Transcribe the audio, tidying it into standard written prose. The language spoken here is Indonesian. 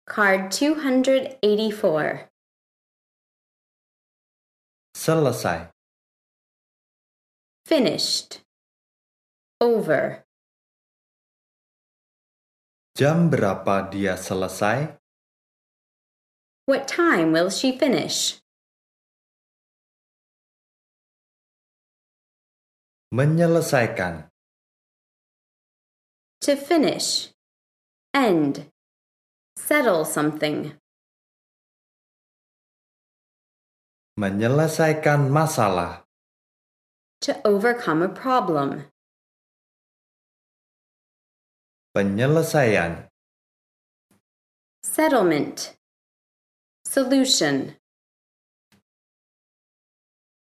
Card 284. Selesai. Finished. Over. Jam berapa dia selesai? What time will she finish? Menyelesaikan. To finish. End. Settle something. Menyelesaikan masalah. To overcome a problem. Penyelesaian. Settlement. Solution.